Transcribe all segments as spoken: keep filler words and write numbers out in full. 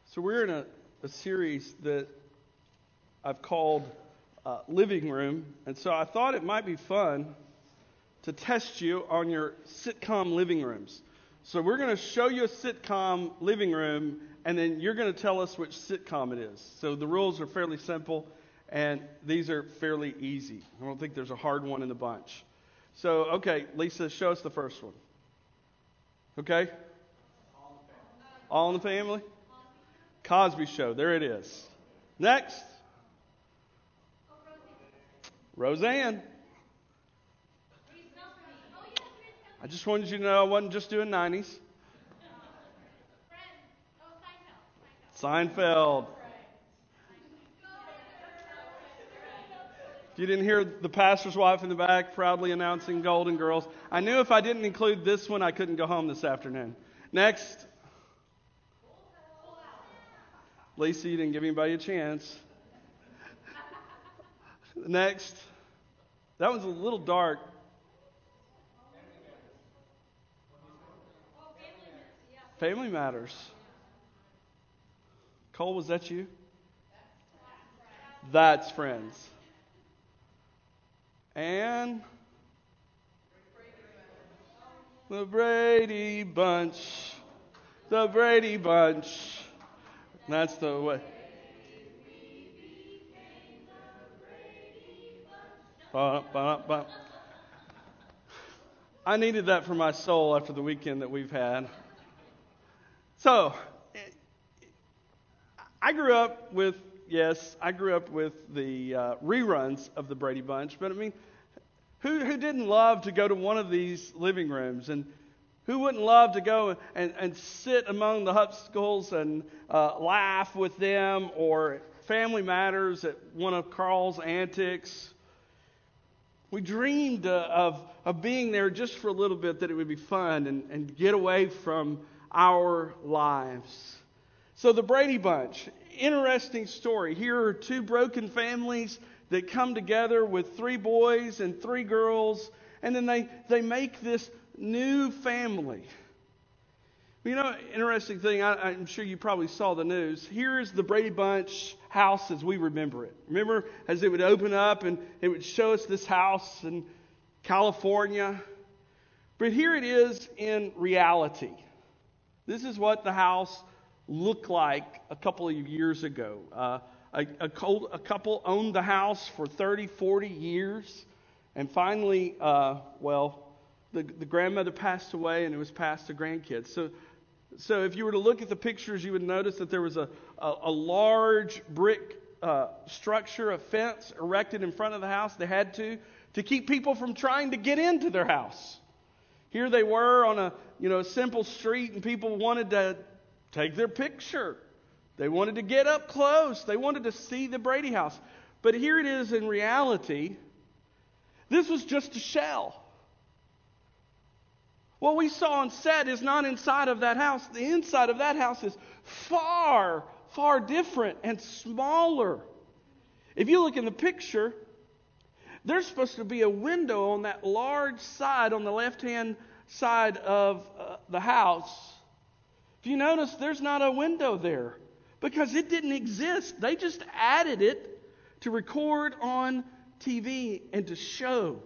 So we're in a, a series that I've called uh, Living Room, and so I thought it might be fun to test you on your sitcom living rooms. So we're going to show you a sitcom living room, and then you're going to tell us which sitcom it is. So the rules are fairly simple, and these are fairly easy. I don't think there's a hard one in the bunch. So, okay, Lisa, show us the first one. Okay? All in the Family? Cosby Show. There it is. Next. Roseanne. I just wanted you to know I wasn't just doing nineties. Seinfeld. If you didn't hear the pastor's wife in the back proudly announcing Golden Girls, I knew if I didn't include this one, I couldn't go home this afternoon. Next. Lisa, you didn't give anybody a chance. Next. That one's a little dark. Family Matters. Cole, was that you? That's Friends. And the Brady Bunch. The Brady Bunch. That's the way. Ba, ba, ba. I needed that for my soul after the weekend that we've had. So, I grew up with, yes, I grew up with the uh, reruns of the Brady Bunch, but I mean, who who didn't love to go to one of these living rooms, and who wouldn't love to go and, and sit among the Hupskulls and uh, laugh with them, or Family Matters at one of Carl's antics? We dreamed uh, of, of being there just for a little bit, that it would be fun and, and get away from our lives. So the Brady Bunch, interesting story. Here are two broken families that come together with three boys and three girls, and then they, they make this new family. You know, interesting thing, I, I'm sure you probably saw the news. Here's the Brady Bunch house as we remember it. Remember, as it would open up and it would show us this house in California. But here it is in reality. This is what the house looked like a couple of years ago. Uh, a, a, co- a couple owned the house for thirty, forty years. And finally, uh, well, the, the grandmother passed away, and it was passed to grandkids. So So if you were to look at the pictures, you would notice that there was a, a, a large brick uh, structure, a fence erected in front of the house. They had to, to keep people from trying to get into their house. Here they were on a you know a simple street, and people wanted to take their picture. They wanted to get up close. They wanted to see the Brady house. But here it is in reality. This was just a shell. What we saw on set is not inside of that house. The inside of that house is far, far different and smaller. If you look in the picture, there's supposed to be a window on that large side on the left-hand side of uh, the house. If you notice, there's not a window there because it didn't exist. They just added it to record on T V and to show.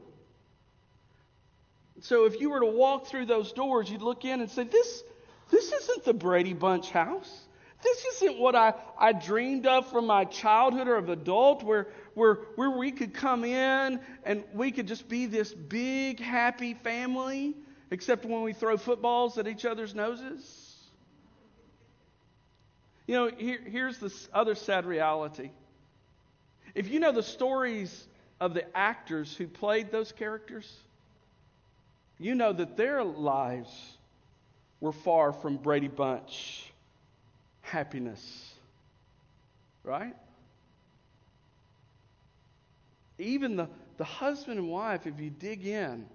So if you were to walk through those doors, you'd look in and say, this, this isn't the Brady Bunch house. This isn't what I, I dreamed of from my childhood or of adult, where, where, where we could come in and we could just be this big, happy family, except when we throw footballs at each other's noses. You know, here, here's the other sad reality. If you know the stories of the actors who played those characters, you know that their lives were far from Brady Bunch happiness. Right? Even the, the husband and wife, if you dig in.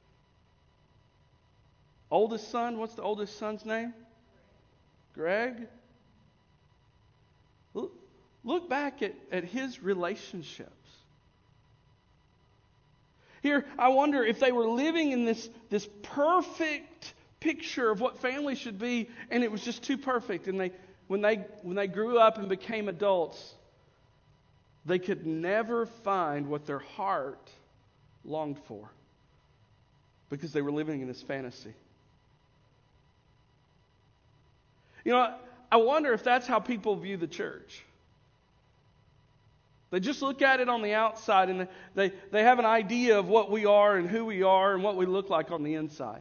Oldest son, what's the oldest son's name? Greg. Look, look back at, at his relationships. Here, I wonder if they were living in this, this perfect picture of what family should be, and it was just too perfect, and they when they when they grew up and became adults, they could never find what their heart longed for because they were living in this fantasy. You know, I wonder if that's how people view the church. They just look at it on the outside and they, they have an idea of what we are and who we are and what we look like on the inside.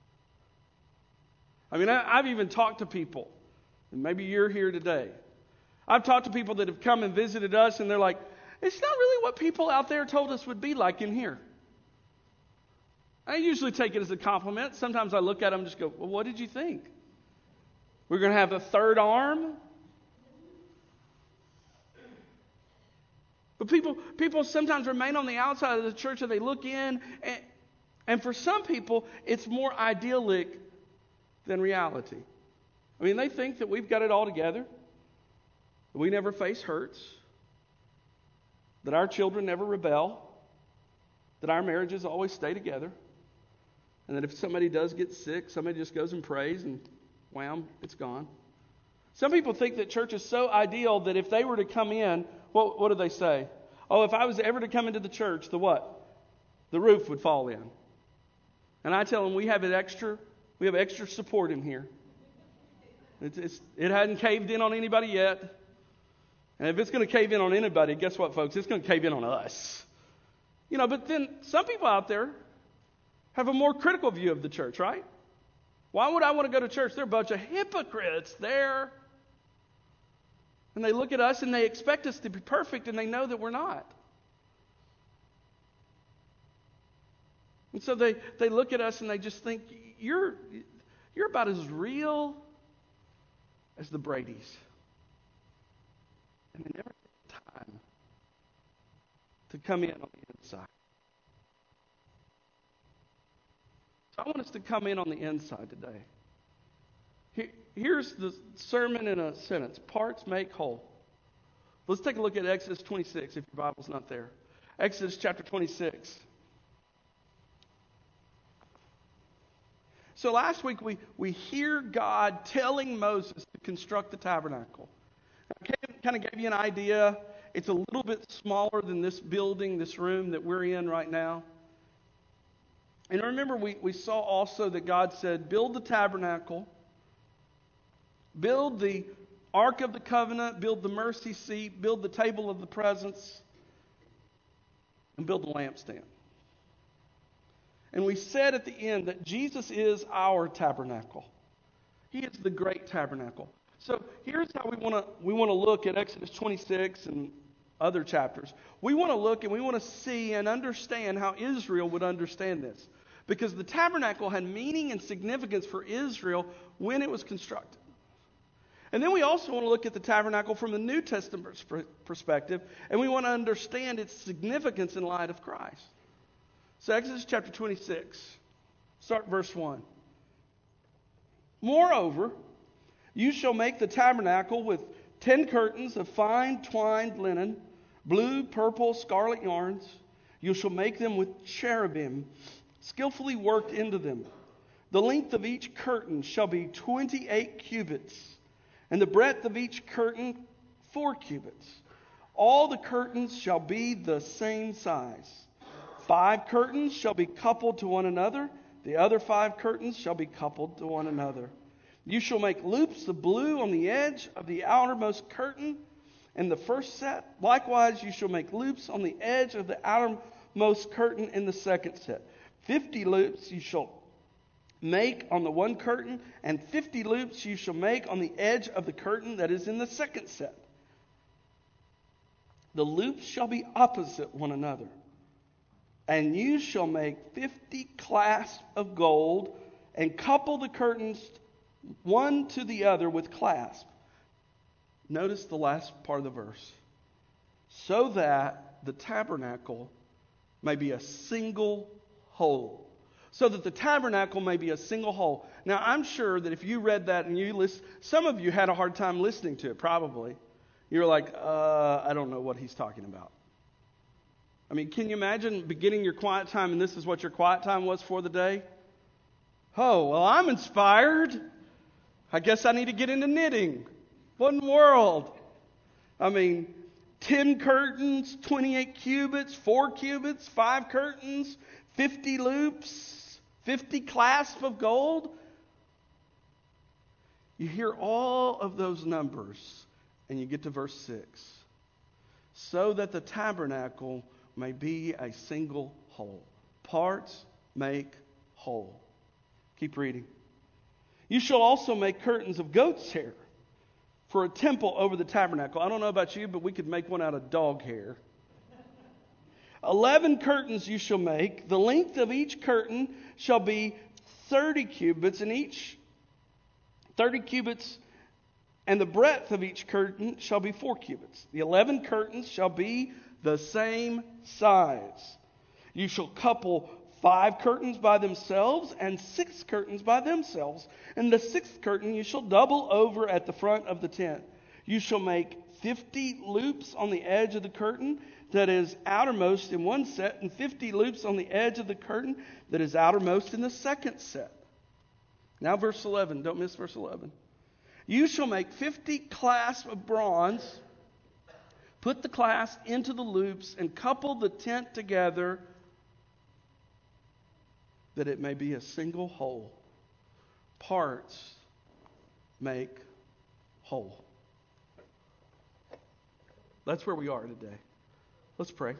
I mean, I, I've even talked to people, and maybe you're here today. I've talked to people that have come and visited us, and they're like, it's not really what people out there told us would be like in here. I usually take it as a compliment. Sometimes I look at them and just go, well, what did you think? We're going to have a third arm? But people people sometimes remain on the outside of the church and they look in, and, and for some people, it's more idyllic than reality. I mean, they think that we've got it all together, that we never face hurts, that our children never rebel, that our marriages always stay together, and that if somebody does get sick, somebody just goes and prays and wham, it's gone. Some people think that church is so ideal that if they were to come in, what, what do they say? Oh, if I was ever to come into the church, the what? The roof would fall in. And I tell them we have it extra, we have extra support in here. It's, it's, it hadn't caved in on anybody yet. And if it's going to cave in on anybody, guess what, folks? It's going to cave in on us. You know, but then some people out there have a more critical view of the church, right? Why would I want to go to church? They're a bunch of hypocrites there. And they look at us and they expect us to be perfect, and they know that we're not. And so they, they look at us and they just think, you're, you're about as real as the Bradys. And they never take time to come in on the inside. So I want us to come in on the inside today. Here, here's the sermon in a sentence. Parts make whole. Let's take a look at Exodus twenty-six if your Bible's not there. Exodus chapter twenty-six. So last week we, we hear God telling Moses to construct the tabernacle. I kind of gave you an idea. It's a little bit smaller than this building, this room that we're in right now. And remember, we, we saw also that God said, build the tabernacle, build the Ark of the Covenant, build the mercy seat, build the table of the presence, and build the lampstand. And we said at the end that Jesus is our tabernacle. He is the great tabernacle. So here's how we want to we want to look at Exodus twenty-six and other chapters. We want to look and we want to see and understand how Israel would understand this. Because the tabernacle had meaning and significance for Israel when it was constructed. And then we also want to look at the tabernacle from the New Testament perspective, and we want to understand its significance in light of Christ. So Exodus chapter twenty-six, start verse one. Moreover, you shall make the tabernacle with ten curtains of fine twined linen, blue, purple, scarlet yarns. You shall make them with cherubim, skillfully worked into them. The length of each curtain shall be twenty-eight cubits, and the breadth of each curtain four cubits. All the curtains shall be the same size. Five curtains shall be coupled to one another. The other five curtains shall be coupled to one another. You shall make loops of blue on the edge of the outermost curtain in the first set. Likewise, you shall make loops on the edge of the outermost curtain in the second set. Fifty loops you shall make on the one curtain, and fifty loops you shall make on the edge of the curtain that is in the second set. The loops shall be opposite one another. And you shall make fifty clasps of gold, and couple the curtains one to the other with clasp. Notice the last part of the verse. So that the tabernacle may be a single whole. So that the tabernacle may be a single whole. Now, I'm sure that if you read that and you listen, some of you had a hard time listening to it, probably. You were like, uh, I don't know what he's talking about. I mean, can you imagine beginning your quiet time and this is what your quiet time was for the day? Oh, well, I'm inspired. I guess I need to get into knitting. What in the world? I mean, ten curtains, twenty-eight cubits, four cubits, five curtains, fifty loops, fifty clasps of gold. You hear all of those numbers and you get to verse six. So that the tabernacle may be a single whole. Parts make whole. Keep reading. You shall also make curtains of goat's hair for a temple over the tabernacle. I don't know about you, but we could make one out of dog hair. Eleven curtains you shall make. The length of each curtain shall be thirty cubits, and each thirty cubits, and the breadth of each curtain shall be four cubits. The eleven curtains shall be the same size. You shall couple five curtains by themselves and six curtains by themselves. And the sixth curtain you shall double over at the front of the tent. You shall make fifty loops on the edge of the curtain that is outermost in one set, and fifty loops on the edge of the curtain that is outermost in the second set. Now verse eleven. Don't miss verse eleven. You shall make fifty clasps of bronze. Put the clasp into the loops and couple the tent together that it may be a single whole. Parts make whole. That's where we are today. Let's pray.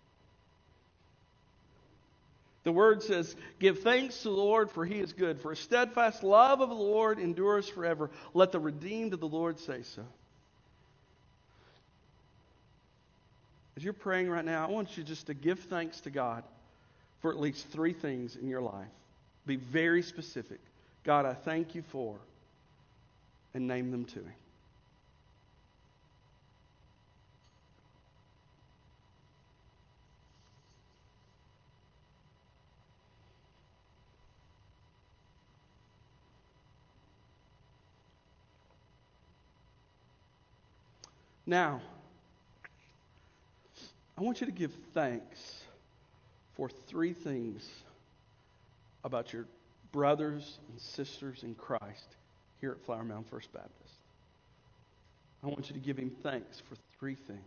The word says, give thanks to the Lord, for he is good. For a steadfast love of the Lord endures forever. Let the redeemed of the Lord say so. As you're praying right now, I want you just to give thanks to God for at least three things in your life. Be very specific. God, I thank you for, and name them to him. Now, I want you to give thanks for three things about your brothers and sisters in Christ here at Flower Mound First Baptist. I want you to give him thanks for three things.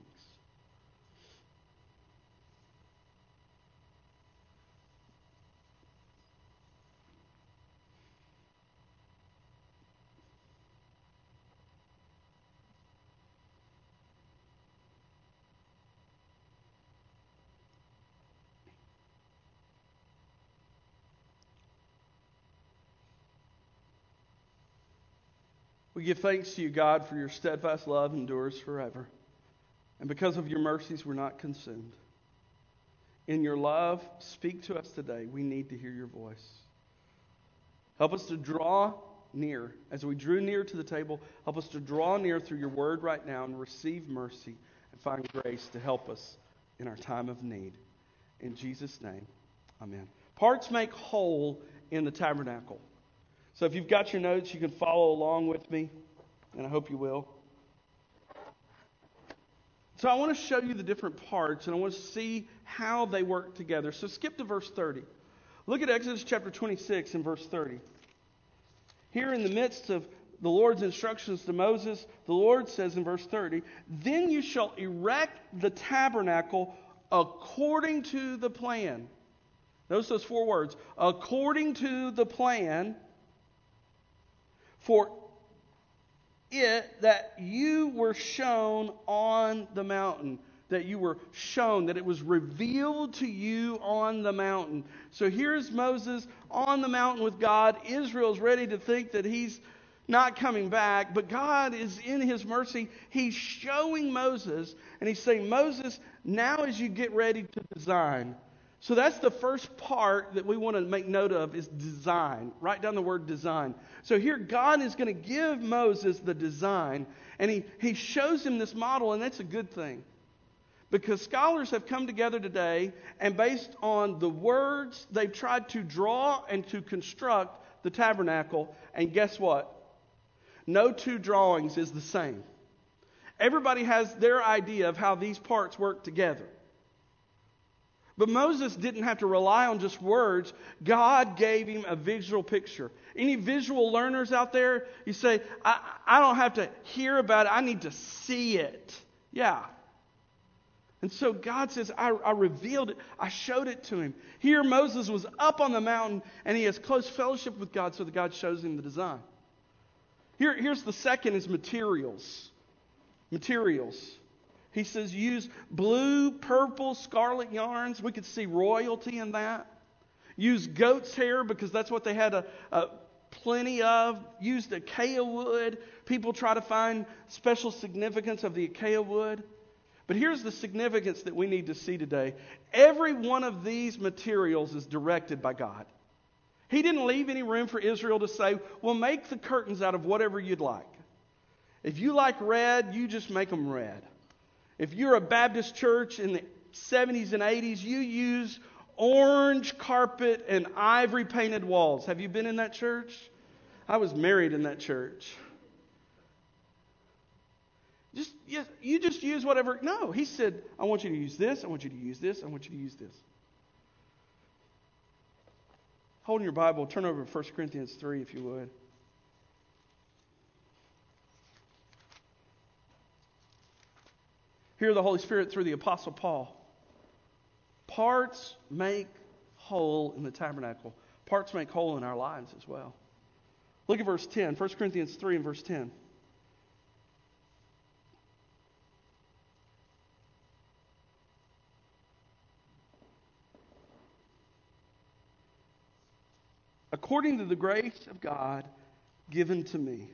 We give thanks to you, God, for your steadfast love endures forever. And because of your mercies, we're not consumed. In your love, speak to us today. We need to hear your voice. Help us to draw near. As we drew near to the table, help us to draw near through your word right now and receive mercy and find grace to help us in our time of need. In Jesus' name, amen. Parts make whole in the tabernacle. So if you've got your notes, you can follow along with me, and I hope you will. So I want to show you the different parts, and I want to see how they work together. So skip to verse thirty. Look at Exodus chapter twenty-six and verse thirty. Here in the midst of the Lord's instructions to Moses, the Lord says in verse thirty, then you shall erect the tabernacle according to the plan. Notice those four words. According to the plan. For it that you were shown on the mountain, that you were shown, that it was revealed to you on the mountain. So here's Moses on the mountain with God. Israel's ready to think that he's not coming back, but God is in his mercy. He's showing Moses, and he's saying, Moses, now as you get ready to design. So that's the first part that we want to make note of is design. Write down the word design. So here God is going to give Moses the design, and he, he shows him this model, and that's a good thing. Because scholars have come together today, and based on the words, they've tried to draw and to construct the tabernacle, and guess what? No two drawings is the same. Everybody has their idea of how these parts work together. But Moses didn't have to rely on just words. God gave him a visual picture. Any visual learners out there? You say, I, I don't have to hear about it. I need to see it. Yeah. And so God says, I, I revealed it. I showed it to him. Here Moses was up on the mountain and he has close fellowship with God, so that God shows him the design. Here, here's the second is materials. Materials. He says use blue, purple, scarlet yarns. We could see royalty in that. Use goat's hair because that's what they had a, a plenty of. Use the acacia wood. People try to find special significance of the acacia wood. But here's the significance that we need to see today. Every one of these materials is directed by God. He didn't leave any room for Israel to say, well, make the curtains out of whatever you'd like. If you like red, you just make them red. If you're a Baptist church in the seventies and eighties, you use orange carpet and ivory painted walls. Have you been in that church? I was married in that church. Just yes, you just use whatever. No, he said, I want you to use this, I want you to use this, I want you to use this. Holding your Bible, turn over to First Corinthians three if you would. Hear the Holy Spirit through the Apostle Paul. Parts make whole in the tabernacle. Parts make whole in our lives as well. Look at verse ten. First Corinthians three and verse ten. According to the grace of God given to me.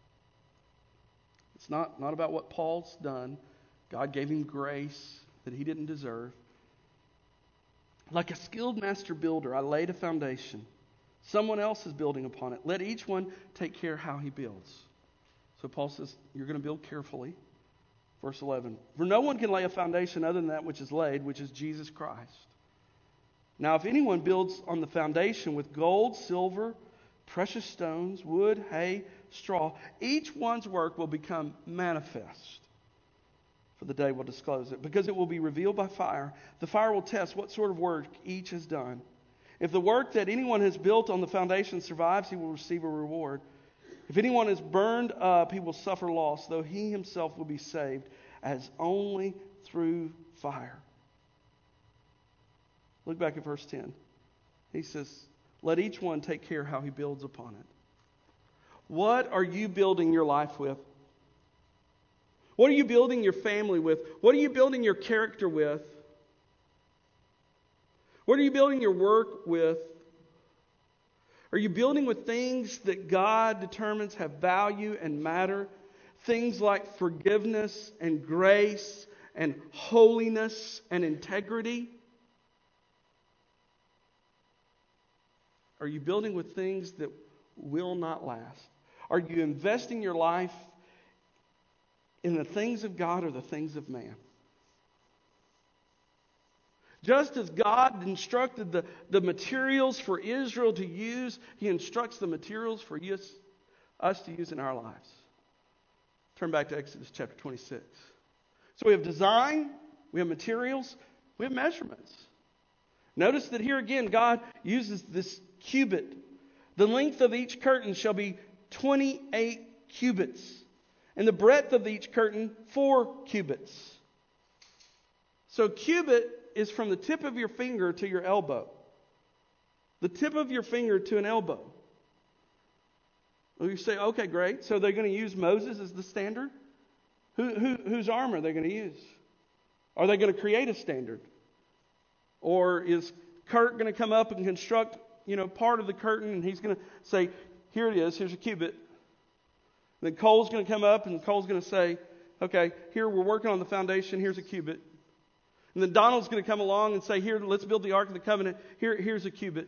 It's not, not about what Paul's done. God gave him grace that he didn't deserve. Like a skilled master builder, I laid a foundation. Someone else is building upon it. Let each one take care how he builds. So Paul says, you're going to build carefully. Verse eleven. For no one can lay a foundation other than that which is laid, which is Jesus Christ. Now if anyone builds on the foundation with gold, silver, precious stones, wood, hay, straw, each one's work will become manifest. For the day will disclose it, because it will be revealed by fire. The fire will test what sort of work each has done. If the work that anyone has built on the foundation survives, he will receive a reward. If anyone is burned up, he will suffer loss, though he himself will be saved, as only through fire. Look back at verse ten. He says, let each one take care how he builds upon it. What are you building your life with? What are you building your family with? What are you building your character with? What are you building your work with? Are you building with things that God determines have value and matter? Things like forgiveness and grace and holiness and integrity? Are you building with things that will not last? Are you investing your life in the things of God or the things of man? Just as God instructed the, the materials for Israel to use, He instructs the materials for us, us to use in our lives. Turn back to Exodus chapter twenty-six. So we have design, we have materials, we have measurements. Notice that here again, God uses this cubit. The length of each curtain shall be twenty-eight cubits. And the breadth of each curtain, four cubits. So cubit is from the tip of your finger to your elbow. The tip of your finger to an elbow. Well, you say, okay, great. So they're going to use Moses as the standard? Who, who, whose arm are they going to use? Are they going to create a standard? Or is Kurt going to come up and construct, you know, part of the curtain, and he's going to say, here it is, here's a cubit. Then Cole's going to come up and Cole's going to say, okay, here we're working on the foundation, here's a cubit. And then Donald's going to come along and say, here, let's build the Ark of the Covenant, here, here's a cubit.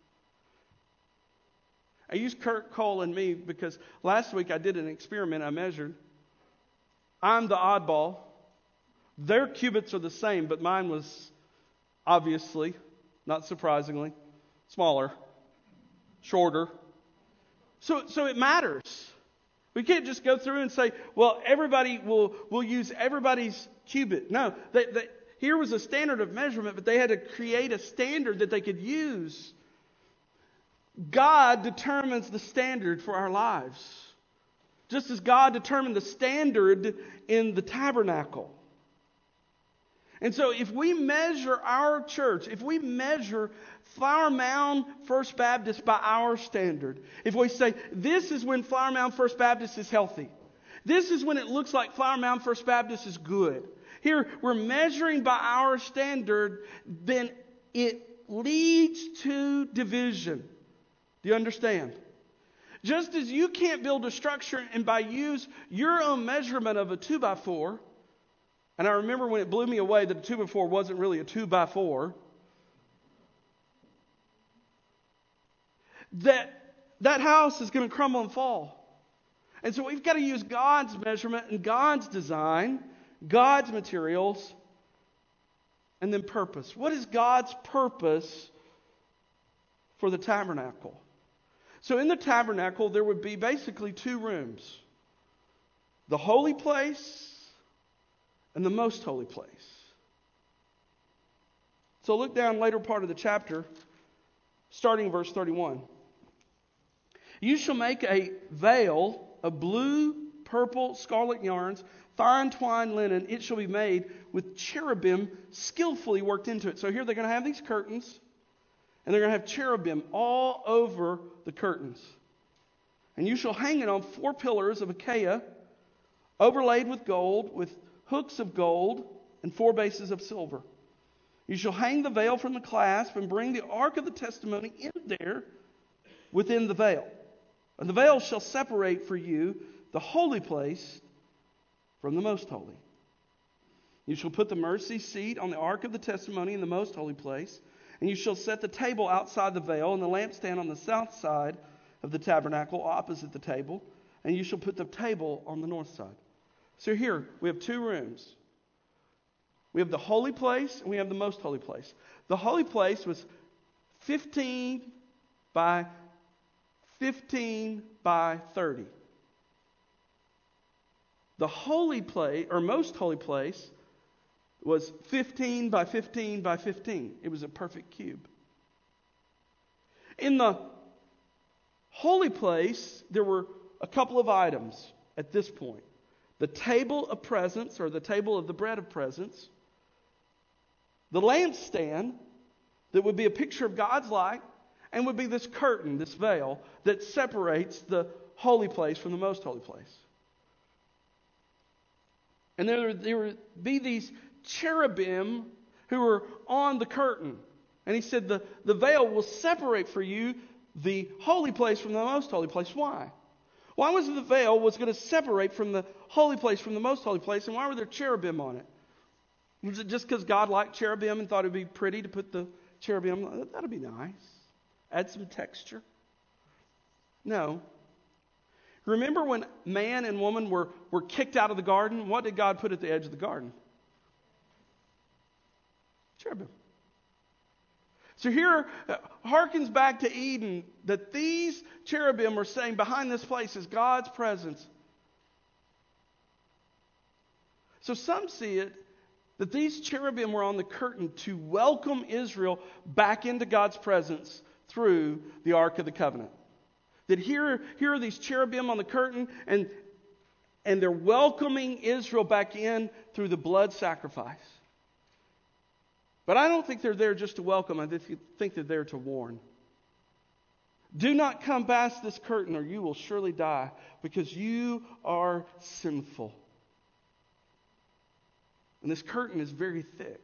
I use Kurt, Cole, and me because last week I did an experiment, I measured. I'm the oddball. Their cubits are the same, but mine was obviously, not surprisingly, smaller, shorter. So, so it matters. We can't just go through and say, well, everybody will will use everybody's cubit. No, they, they, here was a standard of measurement, but they had to create a standard that they could use. God determines the standard for our lives. Just as God determined the standard in the tabernacle. And so if we measure our church, if we measure Flower Mound First Baptist by our standard, if we say, this is when Flower Mound First Baptist is healthy. This is when it looks like Flower Mound First Baptist is good. Here, we're measuring by our standard, then it leads to division. Do you understand? Just as you can't build a structure and by use your own measurement of a two by four, and I remember when it blew me away that a two by four wasn't really a two by four, that that house is going to crumble and fall. And so we've got to use God's measurement and God's design, God's materials, and then purpose. What is God's purpose for the tabernacle? So in the tabernacle, there would be basically two rooms. The holy place and the most holy place. So look down later part of the chapter, starting verse thirty-one. You shall make a veil of blue, purple, scarlet yarns, fine twined linen. It shall be made with cherubim skillfully worked into it. So here they're going to have these curtains, and they're going to have cherubim all over the curtains. And you shall hang it on four pillars of acacia, overlaid with gold, with hooks of gold, and four bases of silver. You shall hang the veil from the clasp, and bring the ark of the testimony in there within the veil. And the veil shall separate for you the holy place from the most holy. You shall put the mercy seat on the ark of the testimony in the most holy place. And you shall set the table outside the veil, and the lampstand on the south side of the tabernacle opposite the table. And you shall put the table on the north side. So here we have two rooms. We have the holy place and we have the most holy place. The holy place was fifteen by fifteen by thirty. The holy place, or most holy place, was fifteen by fifteen by fifteen. It was a perfect cube. In the holy place, there were a couple of items at this point. The table of presence, or the table of the bread of presence. The lampstand, that would be a picture of God's light, and would be this curtain, this veil, that separates the holy place from the most holy place. And there, there would be these cherubim who were on the curtain. And he said the, the veil will separate for you the holy place from the most holy place. Why? Why was the veil was going to separate from the holy place from the most holy place? And why were there cherubim on it? Was it just because God liked cherubim and thought it would be pretty to put the cherubim? That'd be nice. Add some texture. No. Remember when man and woman were, were kicked out of the garden? What did God put at the edge of the garden? Cherubim. So here, uh, harkens back to Eden, that these cherubim are saying behind this place is God's presence. So some see it that these cherubim were on the curtain to welcome Israel back into God's presence through the Ark of the Covenant. That here, here are these cherubim on the curtain, and, and they're welcoming Israel back in through the blood sacrifice. But I don't think they're there just to welcome. I think they're there to warn. Do not come past this curtain or you will surely die, because you are sinful. And this curtain is very thick.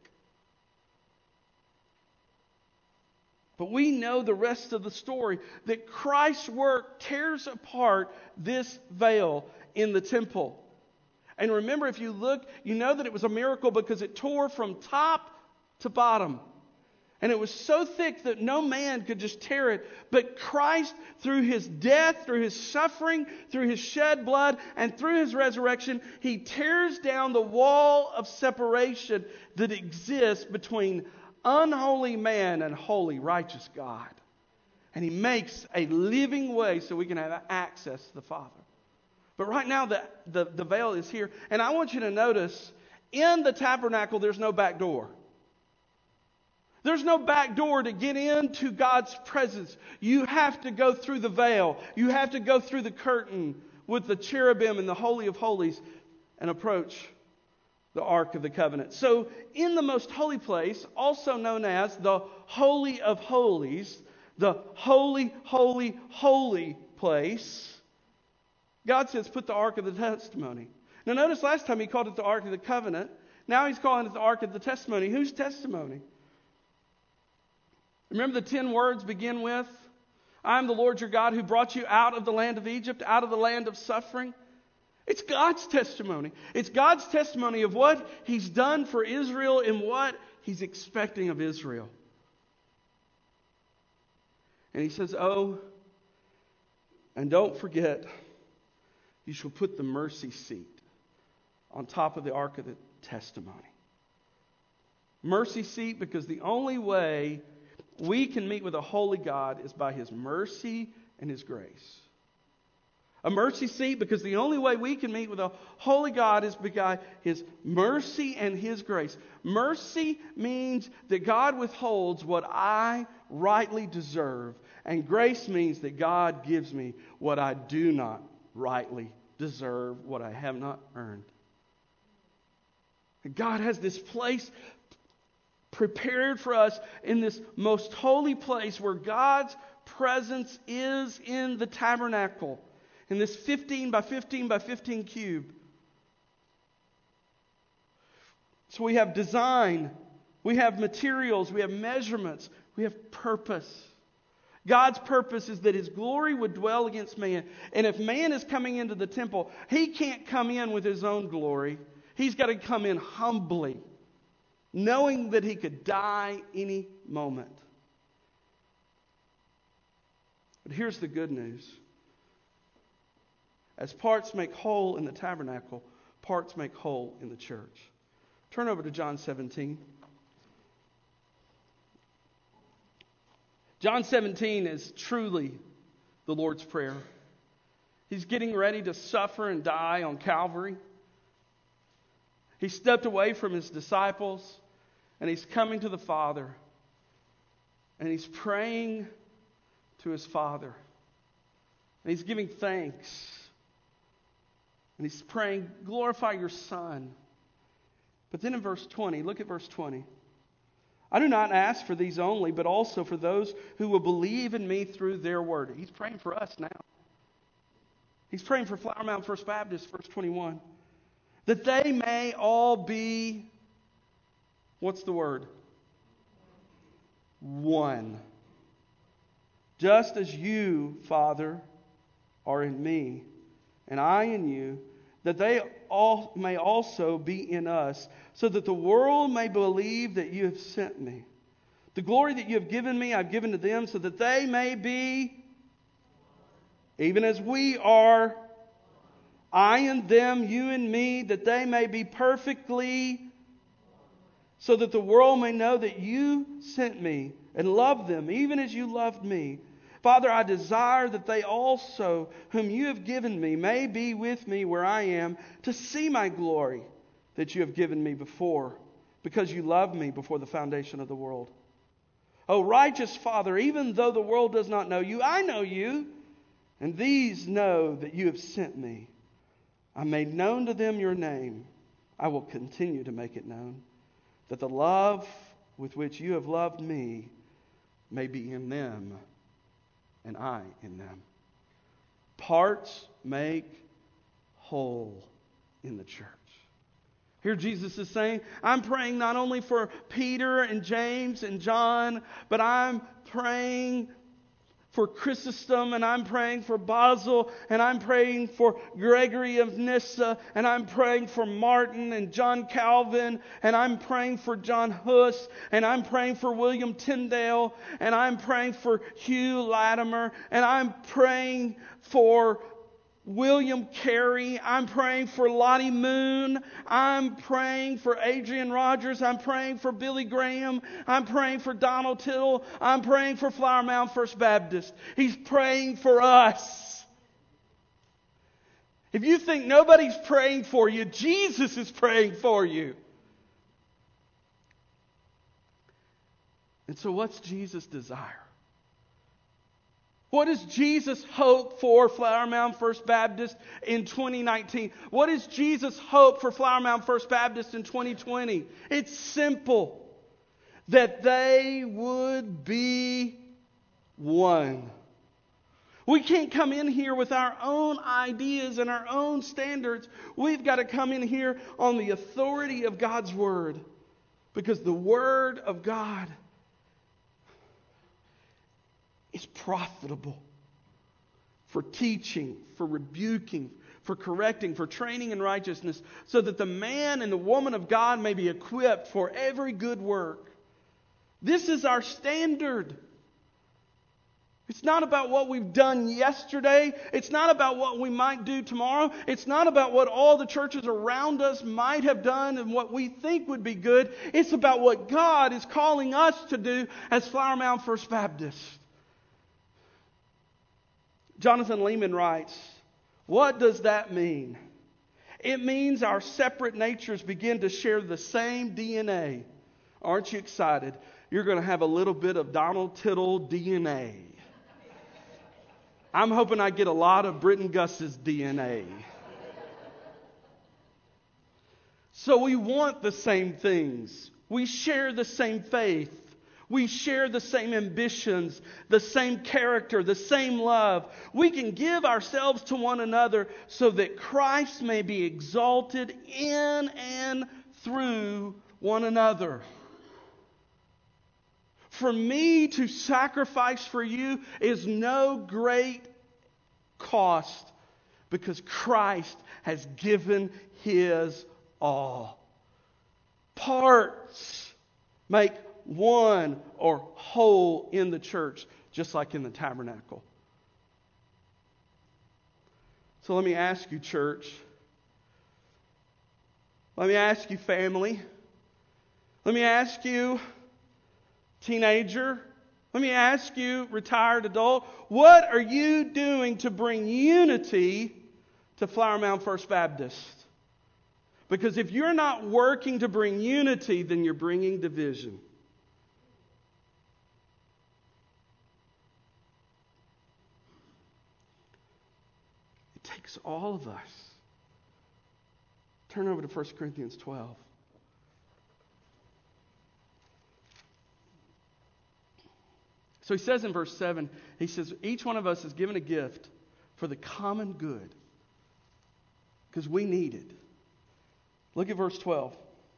But we know the rest of the story, that Christ's work tears apart this veil in the temple. And remember, if you look, you know that it was a miracle because it tore from top to bottom. And it was so thick that no man could just tear it. But Christ, through His death, through His suffering, through His shed blood, and through His resurrection, He tears down the wall of separation that exists between unholy man and holy, righteous God. And He makes a living way so we can have access to the Father. But right now, the, the, the veil is here. And I want you to notice, In the tabernacle, there's no back door. There's no back door to get into God's presence. You have to go through the veil. You have to go through the curtain with the cherubim and the Holy of Holies and approach the Ark of the Covenant. So in the most holy place, also known as the Holy of Holies, the holy, holy, holy place, God says, put the Ark of the Testimony. Now notice last time He called it the Ark of the Covenant. Now He's calling it the Ark of the Testimony. Whose testimony? Remember the ten words begin with, I am the Lord your God who brought you out of the land of Egypt, out of the land of suffering. It's God's testimony. It's God's testimony of what He's done for Israel and what He's expecting of Israel. And He says, oh, and don't forget, you shall put the mercy seat on top of the Ark of the Testimony. Mercy seat, because the only way we can meet with a holy God is by His mercy and His grace. A mercy seat, because the only way we can meet with a holy God is by His mercy and His grace. Mercy means that God withholds what I rightly deserve. And grace means that God gives me what I do not rightly deserve, what I have not earned. And God has this place prepared for us in this most holy place where God's presence is in the tabernacle. In this fifteen by fifteen by fifteen cube. So we have design, we have materials, we have measurements, we have purpose. God's purpose is that His glory would dwell against man. And if man is coming into the temple, he can't come in with his own glory. He's got to come in humbly, knowing that he could die any moment. But here's the good news. As parts make whole in the tabernacle, parts make whole in the church. Turn over to John seventeen. John seventeen is truly the Lord's Prayer. He's getting ready to suffer and die on Calvary. He stepped away from His disciples and He's coming to the Father. And He's praying to His Father. And He's giving thanks. And He's praying, glorify your Son. But then in verse twenty, look at verse twenty. I do not ask for these only, but also for those who will believe in me through their word. He's praying for us now. He's praying for Flower Mound First Baptist, verse twenty-one. That they may all be, what's the word? One. Just as you, Father, are in me, and I in you, that they all may also be in us, so that the world may believe that you have sent me. The glory that you have given me, I've given to them, so that they may be, even as we are, I and them, you and me, that they may be perfectly, so that the world may know that you sent me and loved them, even as you loved me. Father, I desire that they also, whom you have given me, may be with me where I am, to see my glory that you have given me before, because you loved me before the foundation of the world. O righteous Father, even though the world does not know you, I know you, and these know that you have sent me. I made known to them your name. I will continue to make it known, that the love with which you have loved me may be in them, and I in them. Parts make whole in the church. Here Jesus is saying, I'm praying not only for Peter and James and John, but I'm praying for Chrysostom, and I'm praying for Basil, and I'm praying for Gregory of Nyssa, and I'm praying for Martin and John Calvin, and I'm praying for John Huss, and I'm praying for William Tyndale, and I'm praying for Hugh Latimer, and I'm praying for William Carey. I'm praying for Lottie Moon. I'm praying for Adrian Rogers. I'm praying for Billy Graham. I'm praying for Donald Tittle. I'm praying for Flower Mound First Baptist. He's praying for us. If you think nobody's praying for you, Jesus is praying for you. And so what's Jesus' desire? What does Jesus hope for Flower Mound First Baptist in twenty nineteen? What is Jesus' hope for Flower Mound First Baptist in twenty twenty? It's simple. That they would be one. We can't come in here with our own ideas and our own standards. We've got to come in here on the authority of God's Word. Because the Word of God is profitable for teaching, for rebuking, for correcting, for training in righteousness, so that the man and the woman of God may be equipped for every good work. This is our standard. It's not about what we've done yesterday. It's not about what we might do tomorrow. It's not about what all the churches around us might have done and what we think would be good. It's about what God is calling us to do as Flower Mound First Baptist. Jonathan Lehman writes, what does that mean? It means our separate natures begin to share the same D N A. Aren't you excited? You're going to have a little bit of Donald Tittle D N A. I'm hoping I get a lot of Britton Gus's D N A. So we want the same things. We share the same faith. We share the same ambitions, the same character, the same love. We can give ourselves to one another so that Christ may be exalted in and through one another. For me to sacrifice for you is no great cost because Christ has given His all. Parts make one or whole in the church, just like in the tabernacle. So let me ask you, church. Let me ask you, family. Let me ask you, teenager. Let me ask you, retired adult. What are you doing to bring unity to Flower Mound First Baptist? Because if you're not working to bring unity, then you're bringing division. It takes all of us. Turn over to First Corinthians twelve. So he says in verse seven, he says, each one of us is given a gift for the common good. Because we need it. Look at verse twelve.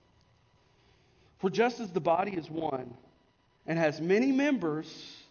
For just as the body is one and has many members,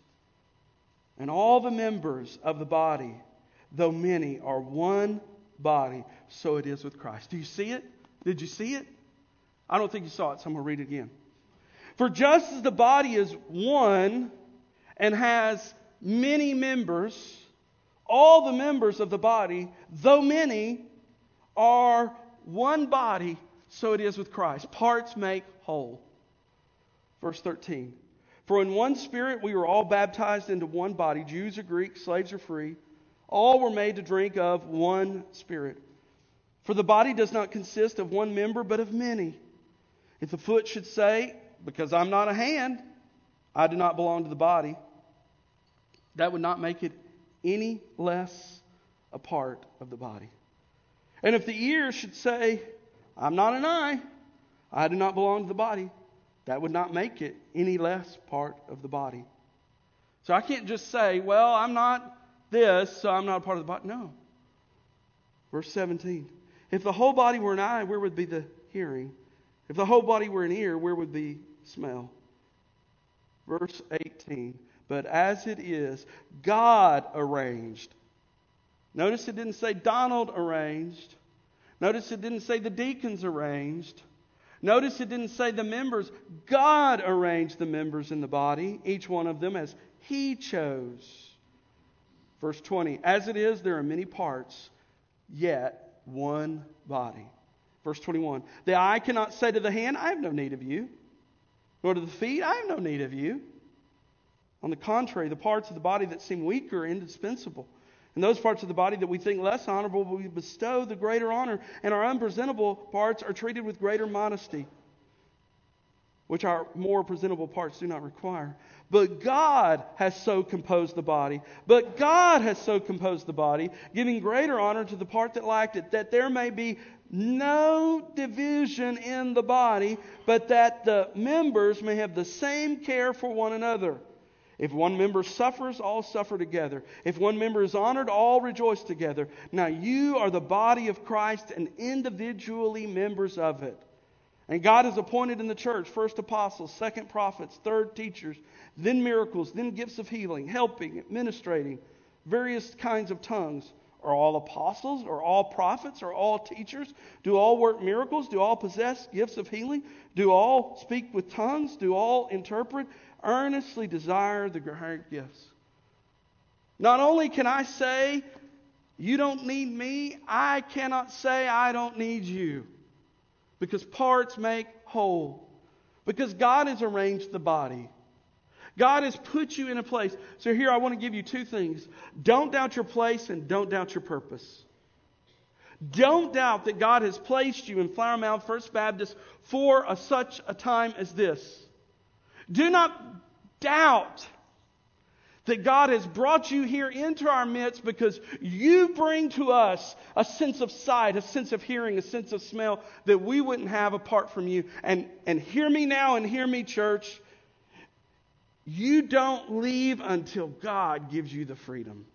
and all the members of the body, though many, are one body, so it is with Christ. Do you see it? Did you see it? I don't think you saw it, so I'm going to read it again. For just as the body is one and has many members, all the members of the body, though many, are one body, so it is with Christ. Parts make whole. Verse thirteen. For in one Spirit we were all baptized into one body, Jews or Greeks, slaves or free. All were made to drink of one Spirit. For the body does not consist of one member, but of many. If the foot should say, because I'm not a hand, I do not belong to the body, that would not make it any less a part of the body. And if the ear should say, I'm not an eye, I do not belong to the body, that would not make it any less part of the body. So I can't just say, well, I'm not this, so I'm not a part of the body. No. Verse seventeen. If the whole body were an eye, where would be the hearing? If the whole body were an ear, where would be smell? Verse eighteen. But as it is, God arranged. Notice it didn't say Donald arranged. Notice it didn't say the deacons arranged. Notice it didn't say the members. God arranged the members in the body, each one of them as He chose. Verse twenty. As it is, there are many parts, yet one body. Verse twenty-one. The eye cannot say to the hand, I have no need of you. Nor to the feet, I have no need of you. On the contrary, the parts of the body that seem weaker are indispensable. And those parts of the body that we think less honorable, we bestow the greater honor. And our unpresentable parts are treated with greater modesty, which our more presentable parts do not require. But God has so composed the body. But God has so composed the body, giving greater honor to the part that lacked it, that there may be no division in the body, but that the members may have the same care for one another. If one member suffers, all suffer together. If one member is honored, all rejoice together. Now you are the body of Christ and individually members of it. And God has appointed in the church first apostles, second prophets, third teachers, then miracles, then gifts of healing, helping, administrating, various kinds of tongues. Are all apostles? Are all prophets? Are all teachers? Do all work miracles? Do all possess gifts of healing? Do all speak with tongues? Do all interpret? Earnestly desire the greater gifts. Not only can I say, you don't need me, I cannot say I don't need you. Because parts make whole. Because God has arranged the body. God has put you in a place. So here I want to give you two things. Don't doubt your place and don't doubt your purpose. Don't doubt that God has placed you in Flower Mound First Baptist for a, such a time as this. Do not doubt that God has brought you here into our midst because you bring to us a sense of sight, a sense of hearing, a sense of smell that we wouldn't have apart from you. And, and hear me now and hear me, church. You don't leave until God gives you the freedom.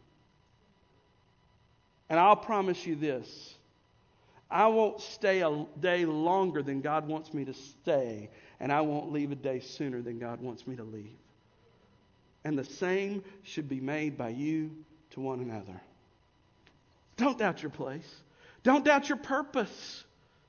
And I'll promise you this. I won't stay a day longer than God wants me to stay. And I won't leave a day sooner than God wants me to leave. And the same should be made by you to one another. Don't doubt your place. Don't doubt your purpose.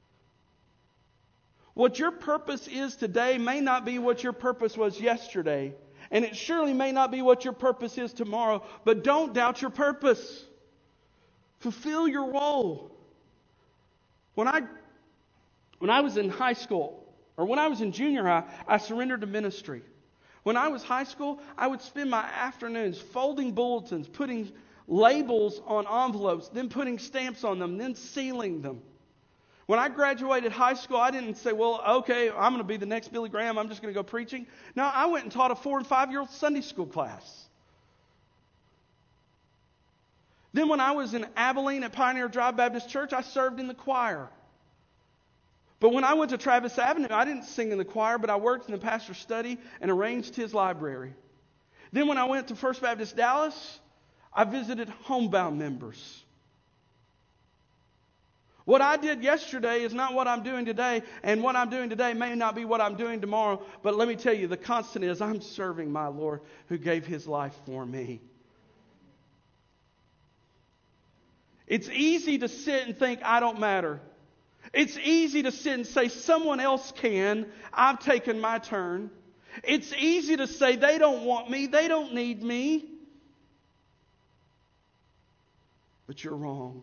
What your purpose is today may not be what your purpose was yesterday. And it surely may not be what your purpose is tomorrow. But don't doubt your purpose. Fulfill your role. When I, when I was in high school, or when I was in junior high, I surrendered to ministry. When I was high school, I would spend my afternoons folding bulletins, putting labels on envelopes, then putting stamps on them, then sealing them. When I graduated high school, I didn't say, well, okay, I'm going to be the next Billy Graham. I'm just going to go preaching. No, I went and taught a four and five-year-old Sunday school class. Then when I was in Abilene at Pioneer Drive Baptist Church, I served in the choir. But when I went to Travis Avenue, I didn't sing in the choir, but I worked in the pastor's study and arranged his library. Then when I went to First Baptist Dallas, I visited homebound members. What I did yesterday is not what I'm doing today, and what I'm doing today may not be what I'm doing tomorrow. But let me tell you, the constant is I'm serving my Lord who gave His life for me. It's easy to sit and think I don't matter. It's easy to sit and say someone else can. I've taken my turn. It's easy to say they don't want me. They don't need me. But you're wrong.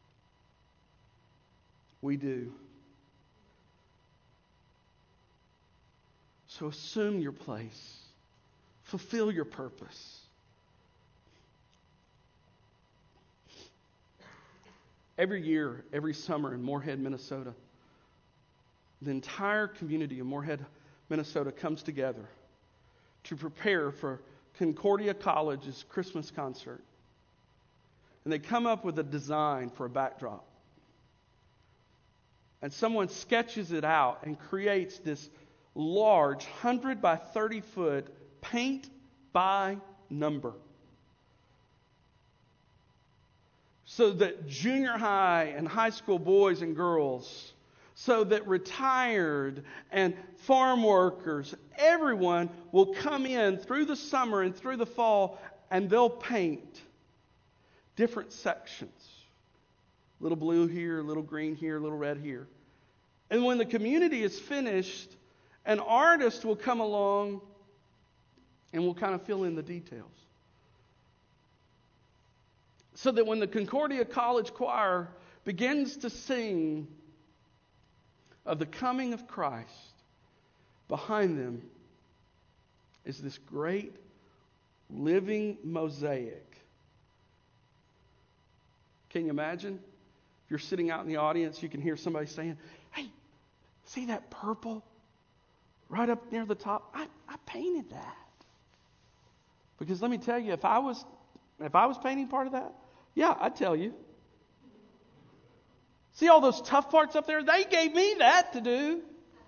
We do. So assume your place. Fulfill your purpose. Every year, every summer in Moorhead, Minnesota, the entire community of Moorhead, Minnesota comes together to prepare for Concordia College's Christmas concert. And they come up with a design for a backdrop. And someone sketches it out and creates this large one hundred by thirty foot paint by number. So that junior high and high school boys and girls, so that retired and farm workers, everyone will come in through the summer and through the fall and they'll paint different sections. Little blue here, little green here, little red here. And when the community is finished, an artist will come along and will kind of fill in the details. So that when the Concordia College Choir begins to sing of the coming of Christ, behind them is this great living mosaic Can you imagine? If you're sitting out in the audience, you can hear somebody saying, hey, see that purple right up near the top? I, I painted that. Because let me tell you, if I was if I was painting part of that, yeah, I'd tell you. See all those tough parts up there? They gave me that to do.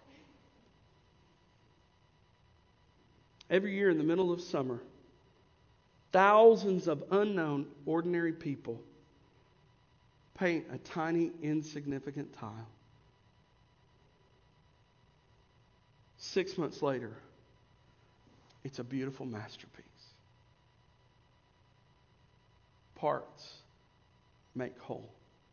Every year in the middle of summer, thousands of unknown, ordinary people paint a tiny, insignificant tile. Six months later, it's a beautiful masterpiece. Parts make whole.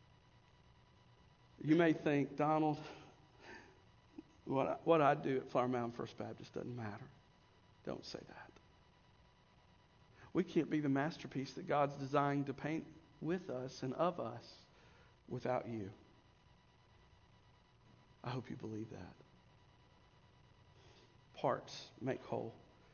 You may think, Donald, what I, what I do at Flower Mound First Baptist doesn't matter. Don't say that. We can't be the masterpiece that God's designed to paint with us and of us without you. I hope you believe that. Parts make whole.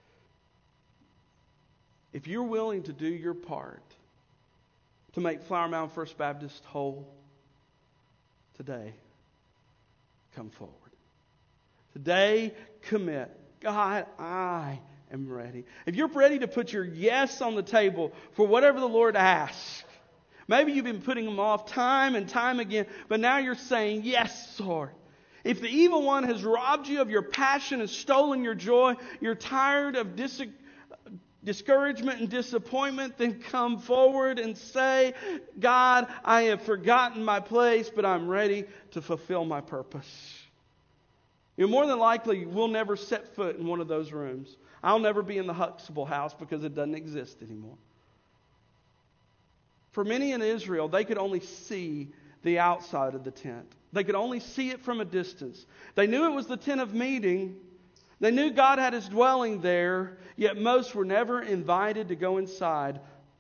If you're willing to do your part to make Flower Mound First Baptist whole, today, come forward. Today, commit. God, I am ready. If you're ready to put your yes on the table for whatever the Lord asks, maybe you've been putting them off time and time again, but now you're saying, yes, Lord. If the evil one has robbed you of your passion and stolen your joy, you're tired of dis- discouragement and disappointment, then come forward and say, God, I have forgotten my place, but I'm ready to fulfill my purpose. You know, more than likely, we'll never set foot in one of those rooms. I'll never be in the Huxtable house because it doesn't exist anymore. For many in Israel, they could only see the outside of the tent. They could only see it from a distance. They knew it was the tent of meeting. They knew God had His dwelling there, yet most were never invited to go inside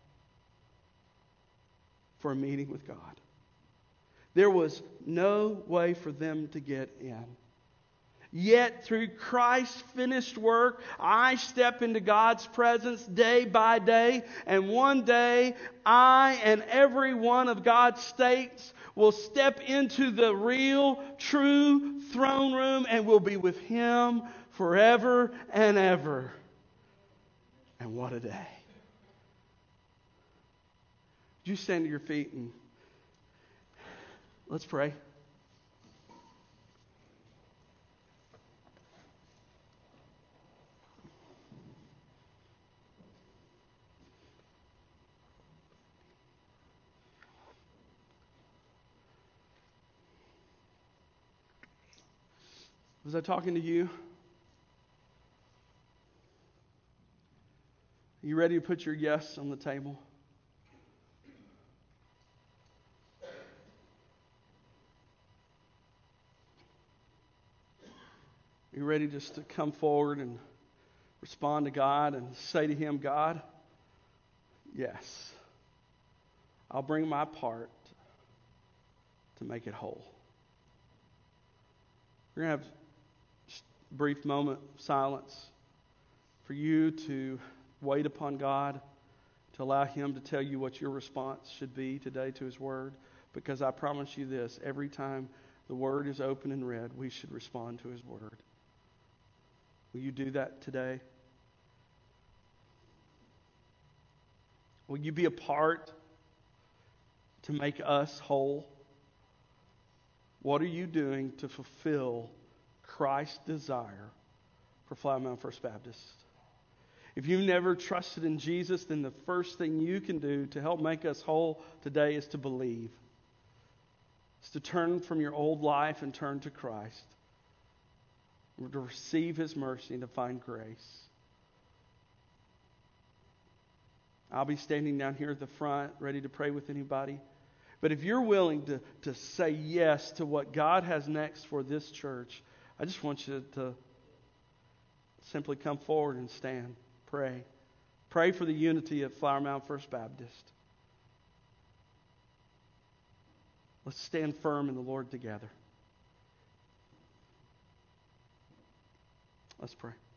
for a meeting with God. There was no way for them to get in. Yet through Christ's finished work, I step into God's presence day by day, and one day I and every one of God's saints will step into the real, true throne room and will be with Him forever and ever. And what a day. Would you stand to your feet and let's pray. Was I talking to you? Are you ready to put your yes on the table? Are you ready just to come forward and respond to God and say to Him, God, yes, I'll bring my part to make it whole. We're going to have just a brief moment of silence for you to wait upon God, to allow Him to tell you what your response should be today to His Word. Because I promise you this, every time the Word is open and read, we should respond to His Word. Will you do that today? Will you be a part to make us whole? What are you doing to fulfill Christ's desire for Flower Mound First Baptist? If you've never trusted in Jesus, then the first thing you can do to help make us whole today is to believe. It's to turn from your old life and turn to Christ. To receive His mercy and to find grace. I'll be standing down here at the front, ready to pray with anybody. But if you're willing to, to say yes to what God has next for this church, I just want you to simply come forward and stand. Pray. Pray for the unity of Flower Mound First Baptist. Let's stand firm in the Lord together. Let's pray.